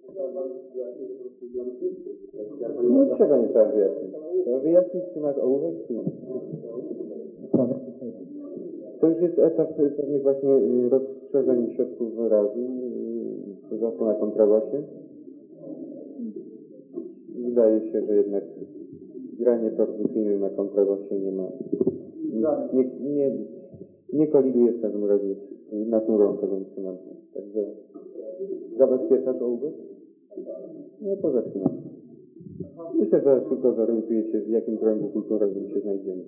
Niczego nie trzeba wyjaśnić. Trzeba wyjaśnić, czy masz ołówek, czy nie. To już jest etap pewnych właśnie rozszerzeń środków wyrazu, zwłaszcza na kontrabasie. Wydaje się, że jednak granie perkusyjne na kontrabasie nie ma, nie koliduje w każdym razie z naturą tego instrumentu. Także zabezpieczasz ołówek? No to zaczynamy. Myślę, że szybko zorientuje się, w jakim kręgu kulturowym się znajdziemy.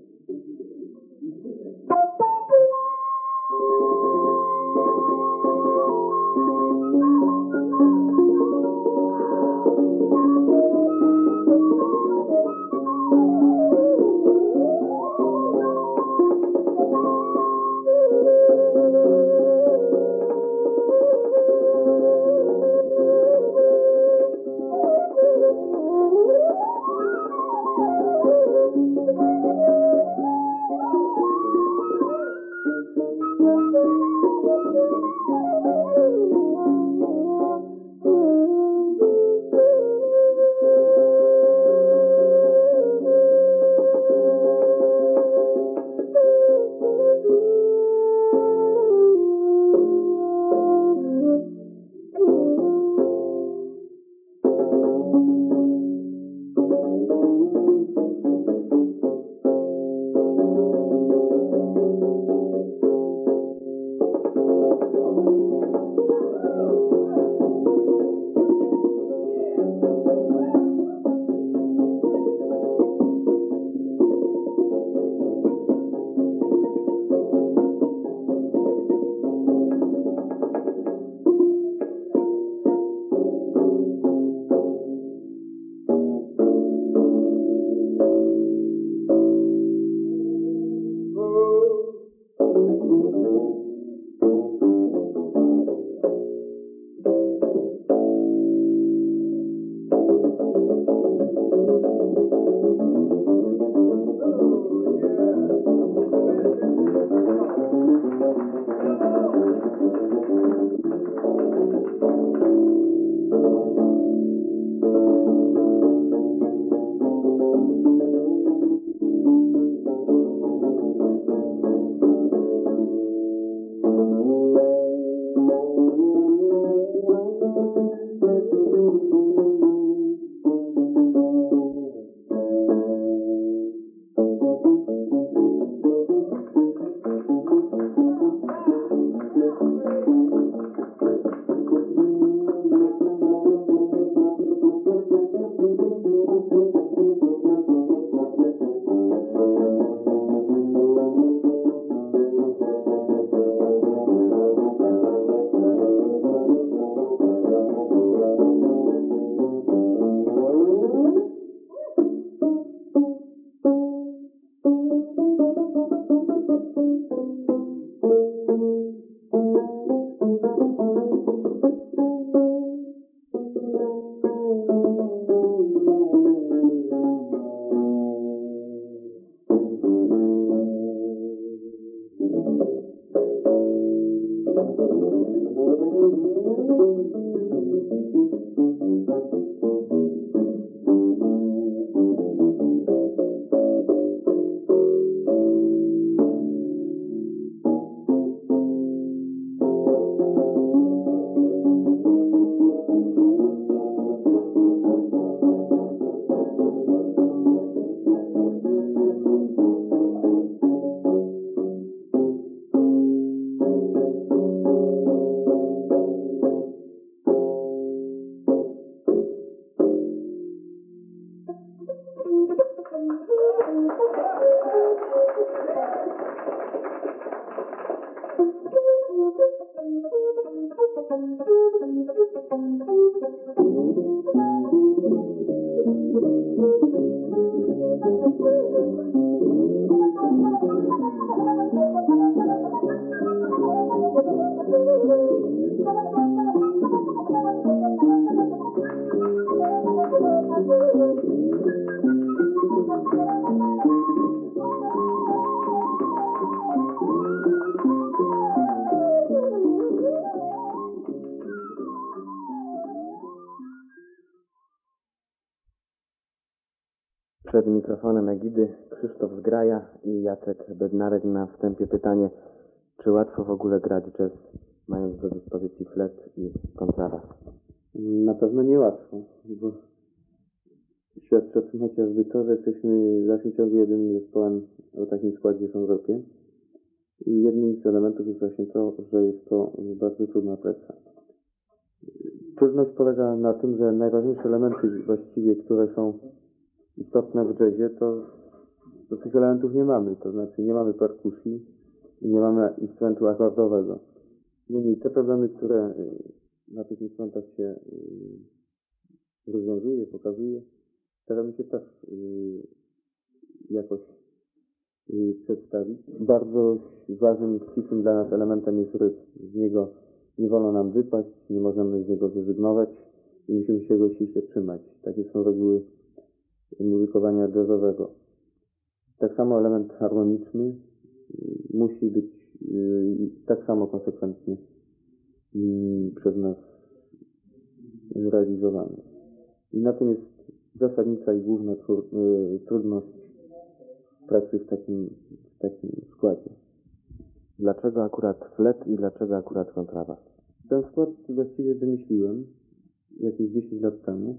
Przed mikrofonem Egidy Krzysztof Zgraja i Jacek Bednarek. Na wstępie pytanie, czy łatwo w ogóle grać jazz, mając do dyspozycji flet i kontrabas? Na pewno niełatwo, bo świadczy o tym chociażby to, że jesteśmy w dalszym ciągu jedynym zespołem o takim składzie w Europie. I jednym z elementów jest właśnie to, że jest to bardzo trudna praca. Trudność polega na tym, że najważniejsze elementy właściwie, które są istotne w jazzie, to tych elementów nie mamy. To znaczy nie mamy perkusji i nie mamy instrumentu akordowego. Niemniej te problemy, które na tych instrumentach się rozwiązuje, pokazuje, staramy się też jakoś przedstawić. Bardzo ważnym, ścisłym dla nas elementem jest rytm. Z niego nie wolno nam wypaść, nie możemy z niego zrezygnować i musimy się go ściśle trzymać. Takie są reguły muzykowania jazzowego. Tak samo element harmoniczny musi być tak samo konsekwentnie przez nas realizowany. I na tym jest zasadnicza i główna trudność pracy w takim składzie. Dlaczego akurat flet i dlaczego akurat kontrabas? Ten skład właściwie wymyśliłem jakieś 10 lat temu.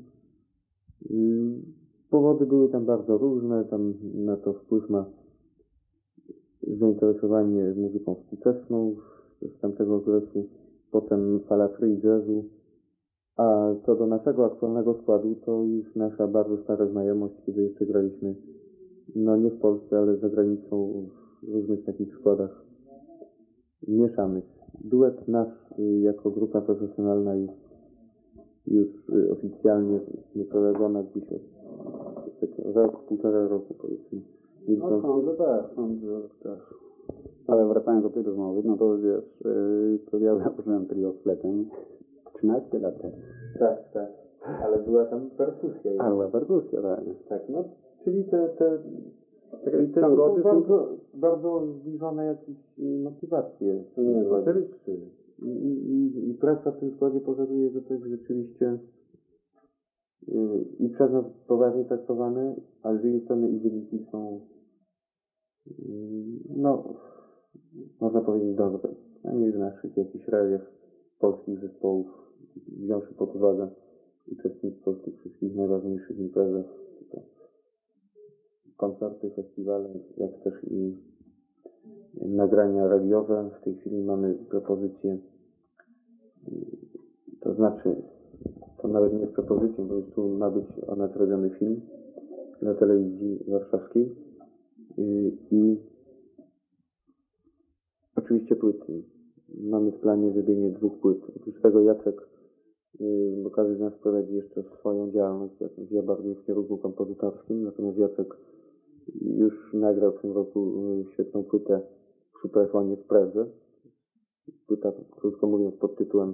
Powody były tam bardzo różne, tam na to wpływ ma zainteresowanie muzyką współczesną z tamtego okresu, potem fala free jazzu, a co do naszego aktualnego składu, to już nasza bardzo stara znajomość, kiedy jeszcze graliśmy, no nie w Polsce, ale za granicą w różnych takich składach mieszanych. Duet nasz jako grupa profesjonalna jest już oficjalnie wyprowadzona gdzieś od rok, półtora roku powiedzmy. No sądzę też. Ale wracając do tej rozmowy, no to wiesz, to ja założyłem trio z fletem 13 lat temu. Tak. Ale była tam perkusja. A była perkusja, tak. Tak, no, czyli te ciągoty są bardzo zbliżone jakieś motywacje. I praca w tym składzie pokazuje, że to jest rzeczywiście i przez nas poważnie traktowane, a z drugiej strony i wyniki są no, można powiedzieć dobre. Przynajmniej w naszych jakichś realiach polskich zespołów, wziąwszy pod uwagę uczestnictwo w tych wszystkich najważniejszych imprezach, koncerty, festiwale, jak też i nagrania radiowe. W tej chwili mamy propozycję, to znaczy, to nawet nie jest propozycją, bo już tu ma być o nas robiony film dla telewizji warszawskiej i oczywiście płyty. Mamy w planie zrobienie 2 płyt. Oprócz tego Jacek, bo każdy z nas prowadzi jeszcze swoją działalność, ja bardziej w kierunku kompozytorskim, natomiast Jacek już nagrał w tym roku świetną płytę w Superfonie w Pradze. Płyta, krótko mówiąc, pod tytułem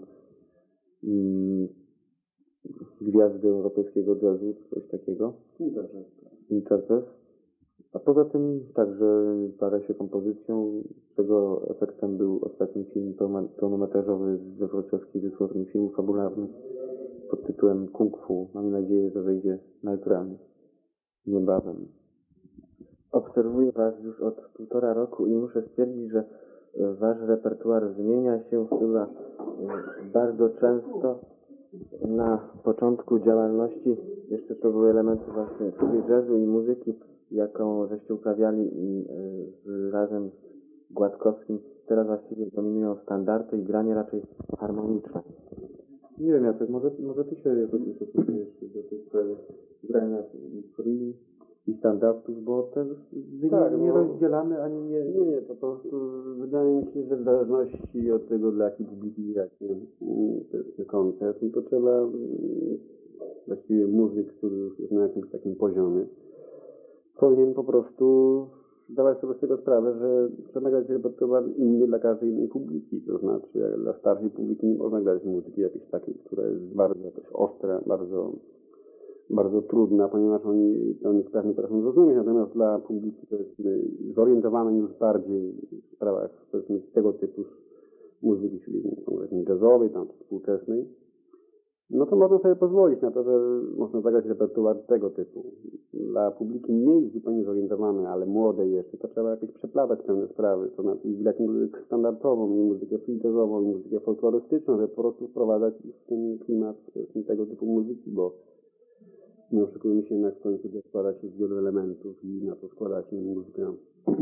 Gwiazdy europejskiego jazzu, coś takiego. Interjazz. A poza tym także para się kompozycją, czego efektem był ostatni film pełnometrażowy ze wrocławskiej wytwórni filmów fabularnych pod tytułem Kung Fu. Mamy nadzieję, że wejdzie na ekrany niebawem. Obserwuję Was już od 1,5 roku i muszę stwierdzić, że Wasz repertuar zmienia się chyba bardzo często. Na początku działalności jeszcze to były elementy właśnie free jazzu i muzyki, jaką żeście uprawiali razem z Gładkowskim. Teraz właściwie dominują standardy i granie raczej harmoniczne. Nie wiem, Jacek, może Ty się jakoś ustosunkujesz do tej sprawy grania free i standardów, bo te nie rozdzielamy ani nie... Nie, to po prostu wydaje mi się, że w zależności od tego, dla jakiej publiki gracie ten koncert, no to trzeba właściwie muzyk, który już jest na jakimś takim poziomie, powinien po prostu zdawać sobie z tego sprawę, że trzeba grać repertuar inny dla każdej innej publiki. To znaczy, jak dla starszej publiki nie można grać muzyki jakiejś takiej, która jest bardzo jakoś ostra, bardzo trudna, ponieważ oni to nie potrafią zrozumieć, natomiast dla publiki to jest zorientowane już bardziej w sprawach powiedzmy tego typu muzyki, czyli konkretnie jazzowej, tam współczesnej, no to można sobie pozwolić na to, że można zagrać repertuar tego typu. Dla publiki mniej zupełnie zorientowanej, ale młodej jeszcze, to trzeba jakoś przeplatać pewne sprawy, to znaczy grać muzykę standardową, i muzykę free-jazzową, i muzykę folklorystyczną, żeby po prostu wprowadzać w ten klimat tego typu muzyki, bo nie oszukujmy się, jednak w końcu to składa się z wielu elementów i na to składa się muzyka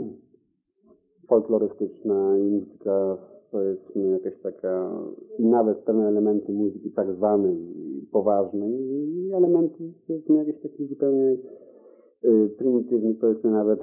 folklorystyczna i muzyka, powiedzmy, jakaś taka, i nawet pewne elementy muzyki tak zwanej poważnej i elementy, powiedzmy, jakieś takich zupełnie prymitywnych, powiedzmy nawet,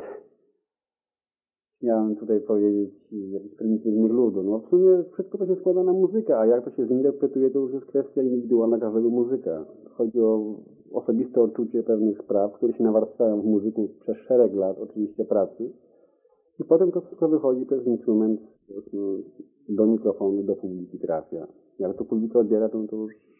miałem tutaj powiedzieć, jakichś prymitywnych ludu. No w sumie wszystko to się składa na muzykę, a jak to się zinterpretuje, to już jest kwestia indywidualna każdego muzyka. Chodzi o osobiste odczucie pewnych spraw, które się nawarstwiają w muzyku przez szereg lat, oczywiście pracy. I potem to wszystko wychodzi przez instrument do mikrofonu, do publiki trafia. Jak to publika odbiera, to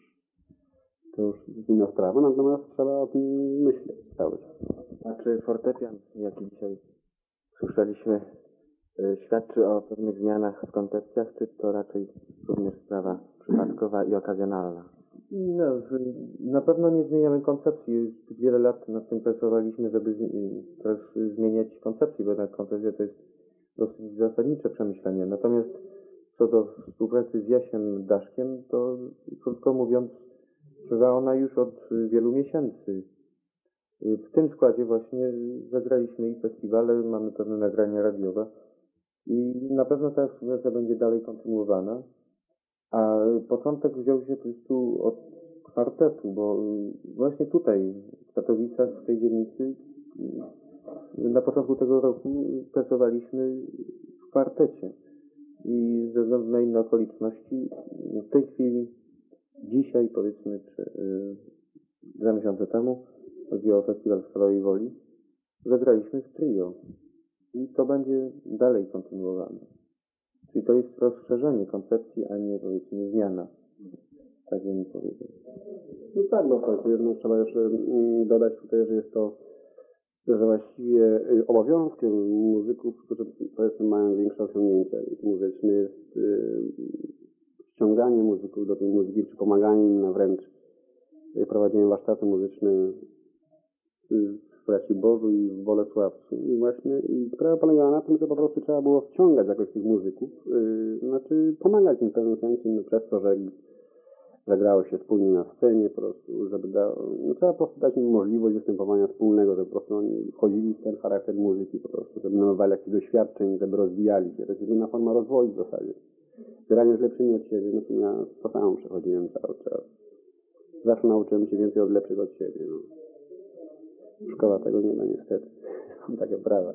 już jest inna sprawa, natomiast trzeba o tym myśleć cały czas. A czy fortepian, jaki dzisiaj słyszeliśmy, świadczy o pewnych zmianach w koncepcjach, czy to raczej również sprawa przypadkowa i okazjonalna? No, na pewno nie zmieniamy koncepcji. Już wiele lat nad tym pracowaliśmy, żeby też zmieniać koncepcję, bo jednak koncepcja to jest dosyć zasadnicze przemyślenie. Natomiast co do współpracy z Jasiem Daszkiem, to krótko mówiąc, trwa ona już od wielu miesięcy. W tym składzie właśnie zagraliśmy i festiwale, mamy pewne nagrania radiowe i na pewno ta współpraca będzie dalej kontynuowana. A początek wziął się po prostu od kwartetu, bo właśnie tutaj, w Katowicach, w tej dzielnicy, na początku tego roku pracowaliśmy w kwartecie. I ze względu na inne okoliczności, w tej chwili, dzisiaj powiedzmy, czy 2 miesiące temu, chodzi o festiwal w Stalowej Woli, zagraliśmy w trio. I to będzie dalej kontynuowane. Czyli to jest rozszerzenie koncepcji, a nie, powiedzmy, zmiana. Tak bym powiedział. No tak, bo w końcu jedno trzeba jeszcze dodać tutaj, że jest to, że właściwie obowiązkiem muzyków, którzy, powiedzmy, mają większe osiągnięcia muzyczne, jest ściąganie muzyków do tej muzyki, czy pomaganie im, a wręcz prowadzenie warsztaty muzyczne w Raciborzu i w Bolesławcu. I właśnie sprawa polegała na tym, że po prostu trzeba było wciągać jakoś tych muzyków, znaczy pomagać im w pewnym sensie, no, przez to, że grało się wspólnie na scenie, po prostu, żeby trzeba po prostu dać im możliwość występowania wspólnego, żeby po prostu oni wchodzili w ten charakter muzyki, po prostu, żeby nabywali jakichś doświadczeń, żeby rozwijali się. To jest jedyna forma rozwoju w zasadzie. Granie z lepszymi od siebie, no to ja to samo przechodziłem cały czas. Zawsze nauczyłem się więcej od lepszych od siebie. No. Szkoła tego nie da niestety. Są takie prawa.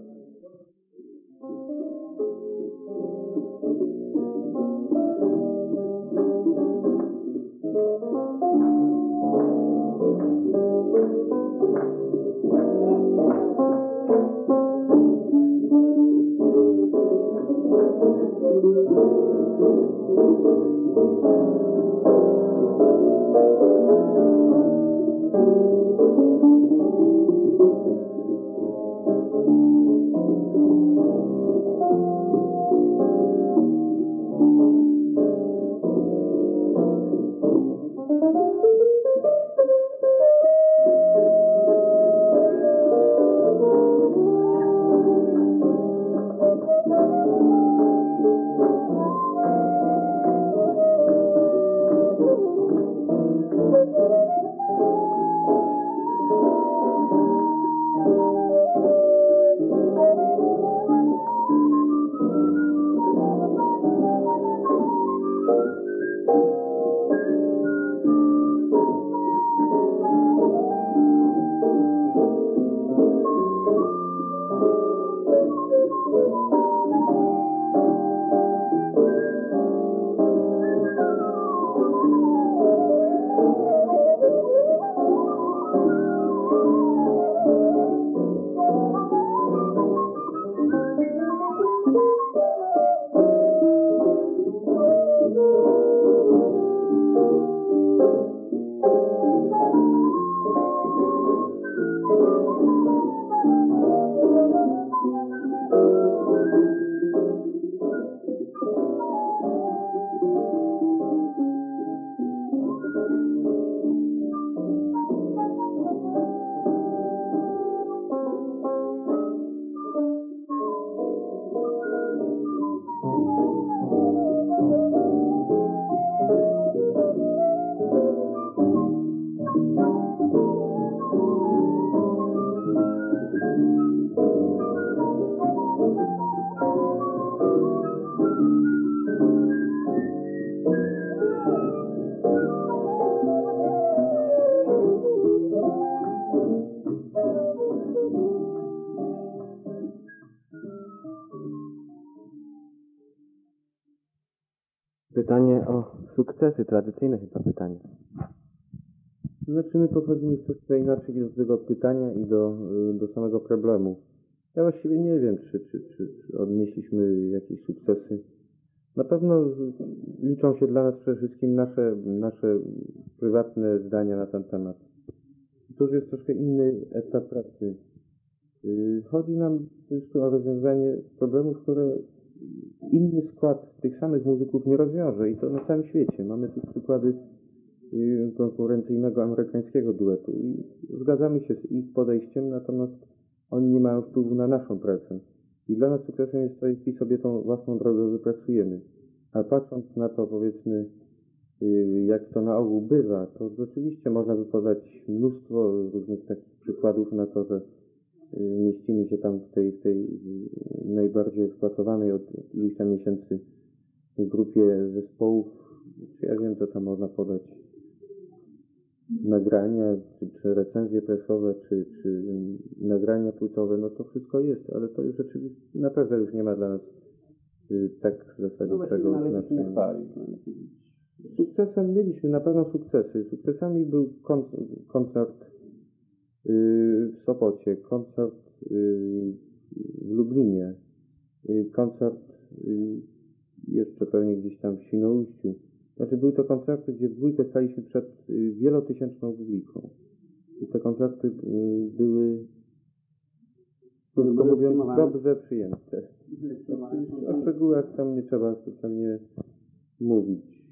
Sukcesy, tradycyjne chyba pytanie. Znaczy my podchodzimy troszkę inaczej do tego pytania i do samego problemu. Ja właściwie nie wiem, czy odnieśliśmy jakieś sukcesy. Na pewno liczą się dla nas przede wszystkim nasze prywatne zdania na ten temat. To już jest troszkę inny etap pracy. Chodzi nam już tu o rozwiązanie problemów, które inny skład tych samych muzyków nie rozwiąże i to na całym świecie. Mamy tu przykłady konkurencyjnego amerykańskiego duetu i zgadzamy się z ich podejściem, natomiast oni nie mają wpływu na naszą pracę. I dla nas sukcesem jest to, jeśli sobie tą własną drogę wypracujemy. A patrząc na to, powiedzmy, jak to na ogół bywa, to rzeczywiście można by podać mnóstwo różnych takich przykładów na to, że mieścimy się tam w tej najbardziej eksploatowanej od iluś tam miesięcy grupie zespołów. Ja wiem, co tam można podać. Nagrania, czy recenzje prasowe, czy nagrania płytowe, no to wszystko jest, ale to już rzeczywiście naprawdę już nie ma dla nas tak zasadniczego znaczenia. Sukcesem mieliśmy na pewno sukcesy. Sukcesami był koncert w Sopocie, koncert w Lublinie, koncert jeszcze pewnie gdzieś tam w Świnoujściu. Znaczy były to koncerty, gdzie w dwójkę staliśmy przed wielotysięczną publiką. I te koncerty były, krótko mówiąc, dobrze przyjęte. O szczegółach tam nie trzeba specjalnie mówić.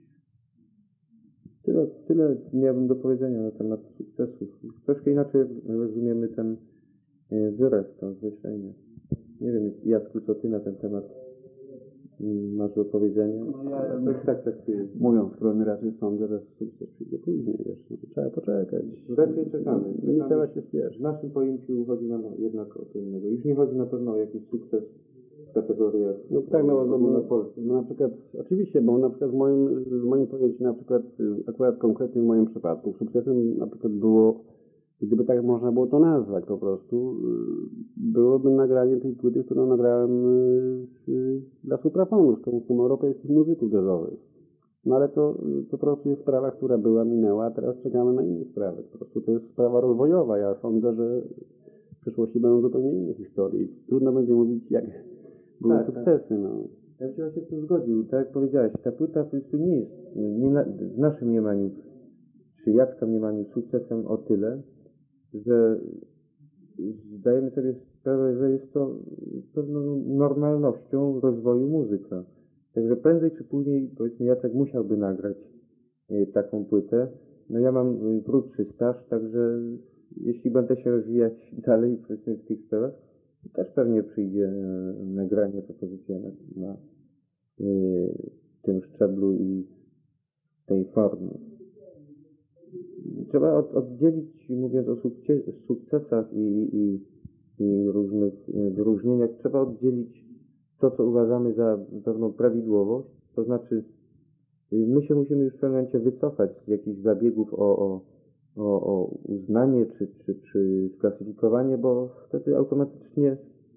Tyle miałbym do powiedzenia na temat sukcesów. Troszkę inaczej rozumiemy ten wyraz, to określenie. Nie wiem, Jacku, co ty na ten temat masz do powiedzenia? No ja tak traktuję. Mówiąc skromnie, raczej sądzę, że sukces przyjdzie później jeszcze. Trzeba poczekać. Raczej czekamy. Nie trzeba się spieszyć. W naszym pojęciu chodzi nam jednak o co innego. Już nie chodzi na pewno o jakiś sukces w kategoriach no tak, no na przykład, oczywiście, bo na przykład w moim pojęciu, na przykład, akurat konkretnie w moim przypadku, sukcesem na przykład było, gdyby tak można było to nazwać po prostu, byłoby nagranie tej płyty, którą nagrałem dla suprafonu, z Komuną Europejskich Muzyków Jazzowych. No ale to po prostu jest sprawa, która była, minęła, a teraz czekamy na inne sprawy. Po prostu to jest sprawa rozwojowa. Ja sądzę, że w przyszłości będą zupełnie inne historie. Trudno będzie mówić, jak były sukcesy. No. Ja bym się właśnie z tym zgodził. Tak jak powiedziałeś, ta płyta po prostu nie jest w naszym mniemaniu, czy Jacka mniemaniu sukcesem o tyle, że zdajemy sobie sprawę, że jest to pewną normalnością rozwoju muzyka. Także prędzej czy później, powiedzmy, Jacek musiałby nagrać taką płytę. No ja mam krótszy staż, także jeśli będę się rozwijać dalej, powiedzmy, w tych sprawach, to też pewnie przyjdzie nagranie, propozycja na tym szczeblu i tej formie. Trzeba oddzielić, mówiąc o sukcesach i różnych wyróżnieniach, trzeba oddzielić to, co uważamy za pewną prawidłowość, to znaczy my się musimy już w pewnym momencie wycofać z jakichś zabiegów o uznanie czy sklasyfikowanie, bo wtedy automatycznie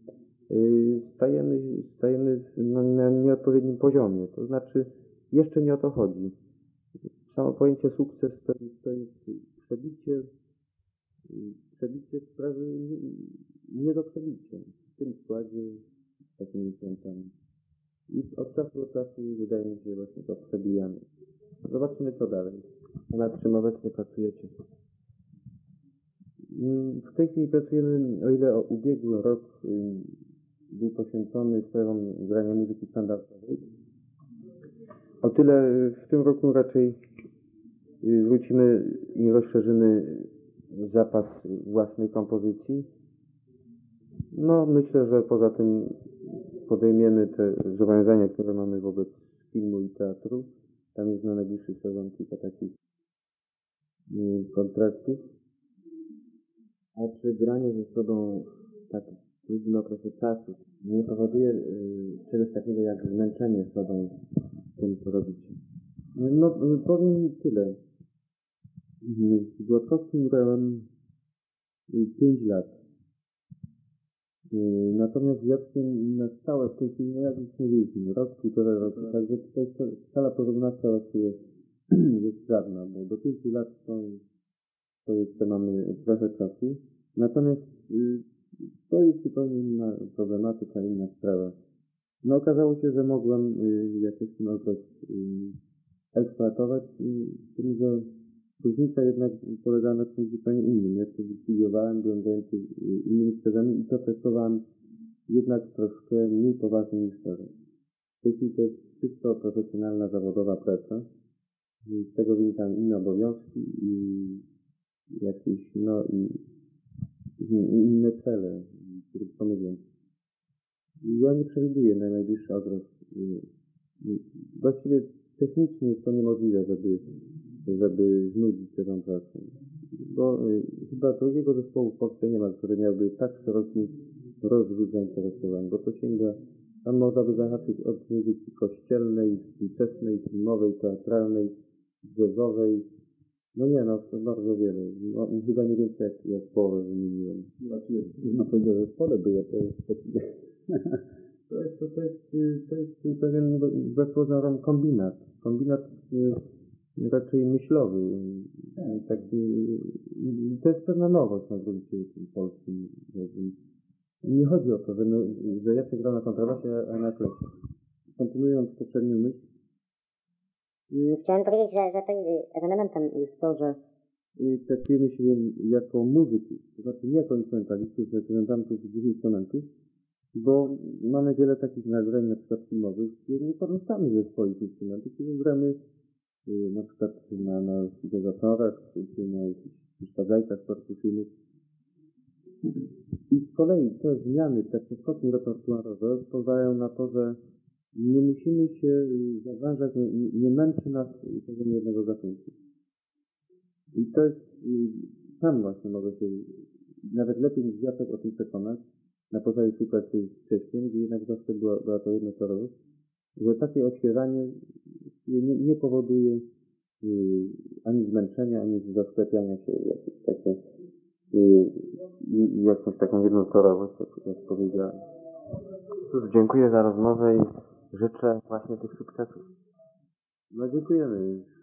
stajemy na nieodpowiednim poziomie. To znaczy jeszcze nie o to chodzi. Samo pojęcie sukces to jest przebicie sprawy nie do przebicia. W tym składzie, z takimi piątami. I od czasu do czasu wydaje mi się, że właśnie to przebijamy. Zobaczymy co dalej. Nad czym obecnie pracujecie? W tej chwili pracujemy, o ile ubiegły rok był poświęcony sprawom grania muzyki standardowej, o tyle w tym roku raczej wrócimy i rozszerzymy zapas własnej kompozycji. No, myślę, że poza tym podejmiemy te zobowiązania, które mamy wobec filmu i teatru. Tam jest na najbliższy sezon kilka takich kontraktów. A czy granie ze sobą w takim długim okresie czasu nie powoduje czegoś takiego jak zmęczenie sobą tym, co robicie? No, powiem tyle. Z Gładkowskim grałem 5 lat. Natomiast z Jackiem na stałe w tej chwili, no jak już mówiliśmy, rok, półtora roku, także tutaj skala porównawcza właściwie jest żadna, bo do 5 lat to jeszcze mamy trochę czasu. Natomiast to jest zupełnie inna problematyka, inna sprawa. No okazało się, że mogłem jakoś ten okres eksploatować, z tym, że różnica jednak polegała na czymś zupełnie innym. Ja wtedy studiowałem, byłem zajęty innymi sprawami i to traktowałem jednak troszkę mniej poważnie niż teraz. W tej chwili to jest czysto profesjonalna, zawodowa praca. Z tego wynikają inne obowiązki i jakieś, i inne cele, które pomyliłem. Ja nie przewiduję na najbliższy okres. Właściwie technicznie jest to niemożliwe, żeby znudzić się tą pracą. Bo chyba drugiego zespołu w Polsce nie ma, który miałby tak szeroki rozrzut zainteresowań, bo to sięga, tam można by zahaczyć od muzyki kościelnej, współczesnej, filmowej, teatralnej, jazzowej. To bardzo wiele. Chyba nie więcej jak połowę wymieniłem. Znaczy, na tego zespole było, to jest taki... To jest pewien bezpośredni kombinat. Kombinat raczej myślowy. Taki, to jest pewna nowość na gruncie polskim. Nie chodzi o to, że ja przegrałem na kontrabasie, a na klecie. Kontynuując poprzednią myśl, Chciałem powiedzieć, że ewenementem jest to, że traktujemy się jako muzyków, to znaczy nie jako instrumentalistów, reprezentantów dwóch instrumentów, bo mamy wiele takich nagrań, na przykład filmowych, gdzie nie korzystamy ze swoich instrumentów, kiedy gramy na przykład na syntezatorach, czy na jakichś przeszkadzajkach perkusyjnych. I z kolei te zmiany, te przeskoki repertuarowe pozwalają na to, że nie musimy się zawężać, nie męczy nas tego jednego gatunku. I to jest, sam właśnie mogę się nawet lepiej niż Jacek o tym przekonać, na podstawie przykładu z Cześciem, gdzie jednak zawsze była to jednotorowość, że takie odświeżanie nie powoduje ani zmęczenia, ani zasklepiania się jakąś taką jednotorowość, jak powiedziałem. Cóż, dziękuję za rozmowę i życzę właśnie tych sukcesów. Dziękujemy.